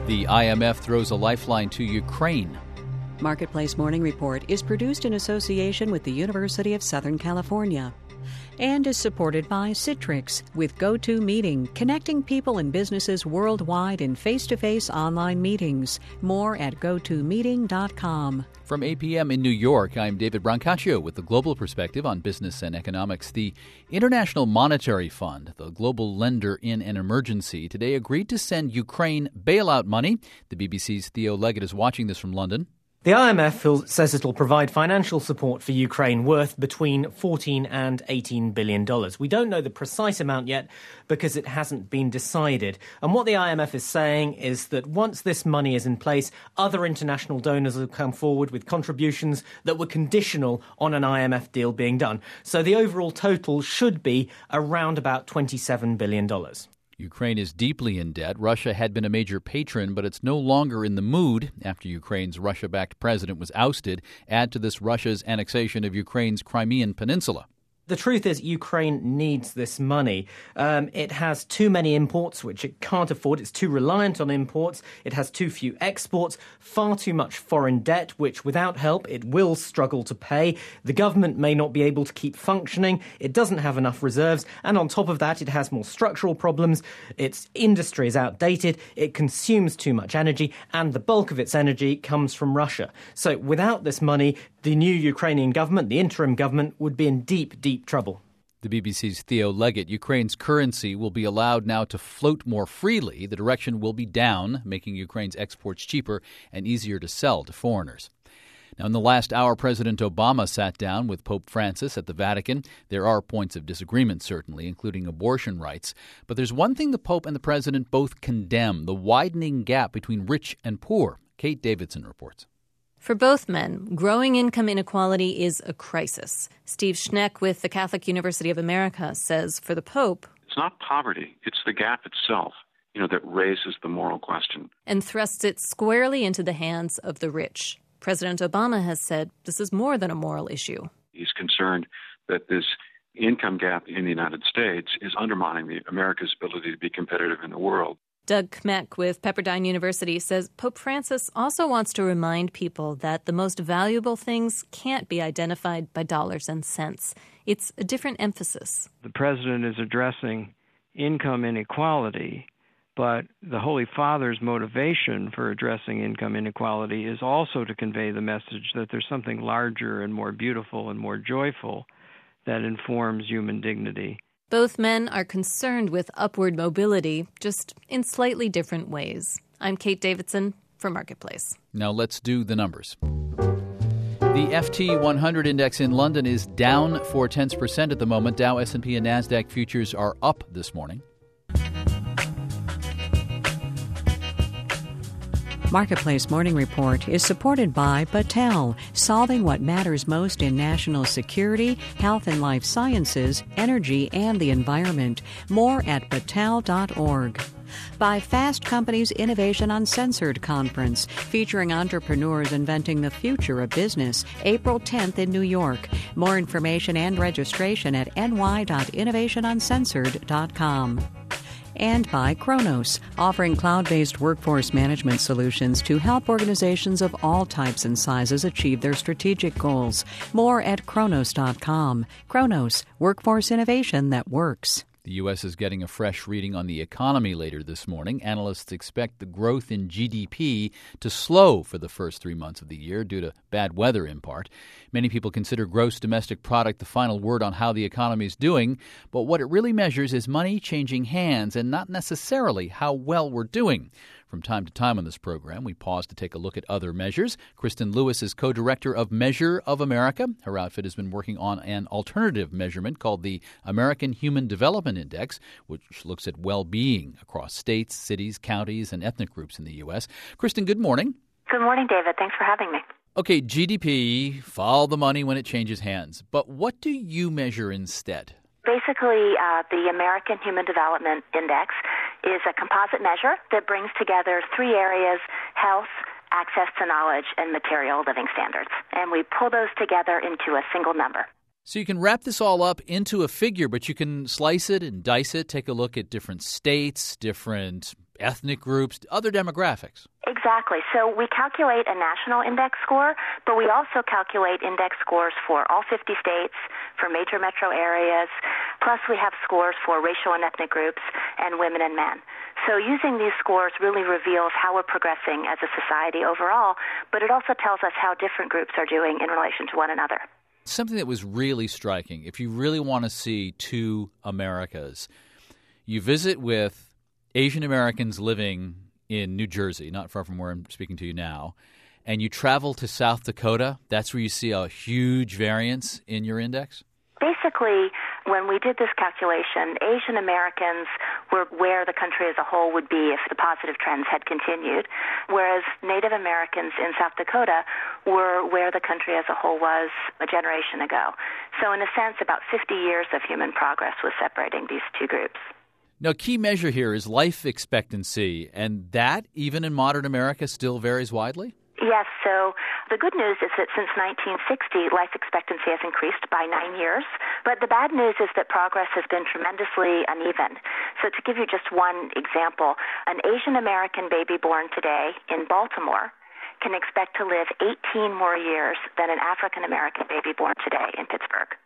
The IMF throws a lifeline to Ukraine. Marketplace Morning Report is produced in association with the University of Southern California and is supported by Citrix with GoToMeeting, connecting people and businesses worldwide in face-to-face online meetings. More at gotomeeting.com. From 8 p.m. in New York, I'm David Brancaccio with the global perspective on business and economics. The International Monetary Fund, the global lender in an emergency, today agreed to send Ukraine bailout money. The BBC's Theo Leggett is watching this from London. The IMF says it will provide financial support for Ukraine worth between $14 and $18 billion. We don't know the precise amount yet because it hasn't been decided. And what the IMF is saying is that once this money is in place, other international donors will come forward with contributions that were conditional on an IMF deal being done. So the overall total should be around about $27 billion. Ukraine is deeply in debt. Russia had been a major patron, but it's no longer in the mood after Ukraine's Russia-backed president was ousted. Add to this Russia's annexation of Ukraine's Crimean Peninsula. The truth is Ukraine needs this money. It has too many imports, which it can't afford. It's too reliant on imports. It has too few exports, far too much foreign debt, which without help it will struggle to pay. The government may not be able to keep functioning. It doesn't have enough reserves. And on top of that, it has more structural problems. Its industry is outdated. It consumes too much energy. And the bulk of its energy comes from Russia. So without this money, the new Ukrainian government, the interim government, would be in deep trouble. The BBC's Theo Leggett. Ukraine's currency will be allowed now to float more freely. The direction will be down, making Ukraine's exports cheaper and easier to sell to foreigners. Now, in the last hour, President Obama sat down with Pope Francis at the Vatican. There are points of disagreement, certainly, including abortion rights. But there's one thing the Pope and the President both condemn, the widening gap between rich and poor. Kate Davidson reports. For both men, growing income inequality is a crisis. Steve Schneck with the Catholic University of America says for the Pope, it's not poverty, it's the gap itself, that raises the moral question. And thrusts it squarely into the hands of the rich. President Obama has said this is more than a moral issue. He's concerned that this income gap in the United States is undermining America's ability to be competitive in the world. Doug Kmek with Pepperdine University says Pope Francis also wants to remind people that the most valuable things can't be identified by dollars and cents. It's a different emphasis. The president is addressing income inequality, but the Holy Father's motivation for addressing income inequality is also to convey the message that there's something larger and more beautiful and more joyful that informs human dignity. Both men are concerned with upward mobility, just in slightly different ways. I'm Kate Davidson for Marketplace. Now let's do the numbers. The FT 100 index in London is down 0.4% at the moment. Dow, S&P, and NASDAQ futures are up this morning. Marketplace Morning Report is supported by Battelle, solving what matters most in national security, health and life sciences, energy, and the environment. More at battelle.org. By Fast Company's Innovation Uncensored Conference, featuring entrepreneurs inventing the future of business, April 10th in New York. More information and registration at ny.innovationuncensored.com. And by Kronos, offering cloud-based workforce management solutions to help organizations of all types and sizes achieve their strategic goals. More at Kronos.com. Kronos, workforce innovation that works. The U.S. is getting a fresh reading on the economy later this morning. Analysts expect the growth in GDP to slow for the first 3 months of the year due to bad weather in part. Many people consider gross domestic product the final word on how the economy is doing, but what it really measures is money changing hands and not necessarily how well we're doing. From time to time on this program, we pause to take a look at other measures. Kristen Lewis is co-director of Measure of America. Her outfit has been working on an alternative measurement called the American Human Development Index, which looks at well-being across states, cities, counties, and ethnic groups in the U.S. Kristen, good morning. Good morning, David. Thanks for having me. Okay, GDP, follow the money when it changes hands. But what do you measure instead? Basically, the American Human Development Index is a composite measure that brings together three areas: health, access to knowledge, and material living standards. And we pull those together into a single number. So you can wrap this all up into a figure, but you can slice it and dice it, take a look at different states, different ethnic groups, other demographics. Exactly. So we calculate a national index score, but we also calculate index scores for all 50 states, for major metro areas, plus we have scores for racial and ethnic groups and women and men. So using these scores really reveals how we're progressing as a society overall, but it also tells us how different groups are doing in relation to one another. Something that was really striking, if you really want to see two Americas, you visit with Asian Americans living in New Jersey, not far from where I'm speaking to you now, and you travel to South Dakota, that's where you see a huge variance in your index? Basically, when we did this calculation, Asian Americans were where the country as a whole would be if the positive trends had continued, whereas Native Americans in South Dakota were where the country as a whole was a generation ago. So in a sense, about 50 years of human progress was separating these two groups. Now, key measure here is life expectancy, and that, even in modern America, still varies widely? Yes, so the good news is that since 1960, life expectancy has increased by 9 years. But the bad news is that progress has been tremendously uneven. So to give you just one example, an Asian American baby born today in Baltimore can expect to live 18 more years than an African American baby born today in Pittsburgh.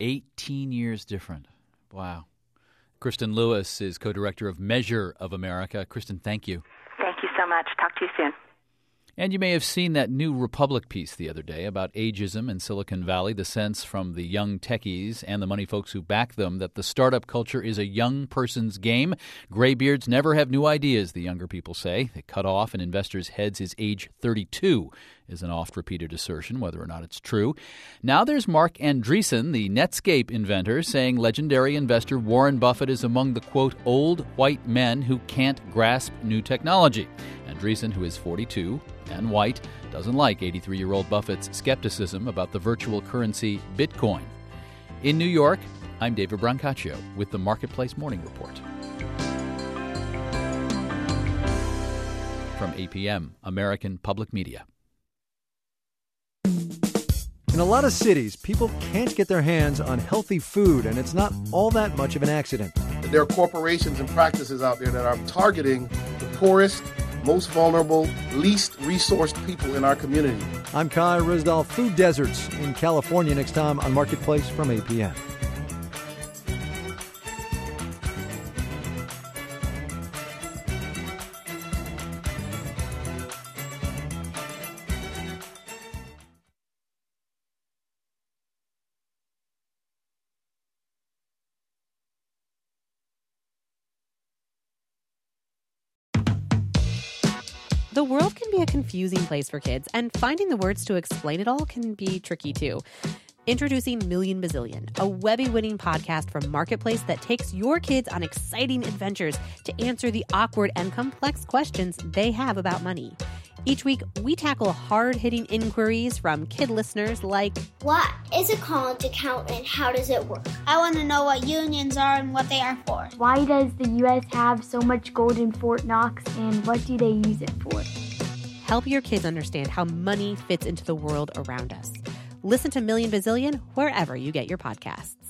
18 years different. Wow. Kristen Lewis is co-director of Measure of America. Kristen, thank you. Thank you so much. Talk to you soon. And you may have seen that new Republic piece the other day about ageism in Silicon Valley, the sense from the young techies and the money folks who back them that the startup culture is a young person's game. Graybeards never have new ideas, the younger people say. They cut off in investors' heads is age 32, is an oft-repeated assertion, whether or not it's true. Now there's Marc Andreessen, the Netscape inventor, saying legendary investor Warren Buffett is among the, quote, old white men who can't grasp new technology. Andreessen, who is 42 and white, doesn't like 83-year-old Buffett's skepticism about the virtual currency Bitcoin. In New York, I'm David Brancaccio with the Marketplace Morning Report. From APM, American Public Media. In a lot of cities, people can't get their hands on healthy food, and it's not all that much of an accident. There are corporations and practices out there that are targeting the poorest, most vulnerable, least resourced people in our community. I'm Kai Risdal. Food deserts in California next time on Marketplace from APM. The world can be a confusing place for kids, and finding the words to explain it all can be tricky too. Introducing Million Bazillion, a Webby-winning podcast from Marketplace that takes your kids on exciting adventures to answer the awkward and complex questions they have about money. Each week, we tackle hard-hitting inquiries from kid listeners like, what is a college account and how does it work? I want to know what unions are and what they are for. Why does the U.S. have so much gold in Fort Knox and what do they use it for? Help your kids understand how money fits into the world around us. Listen to Million Bazillion wherever you get your podcasts.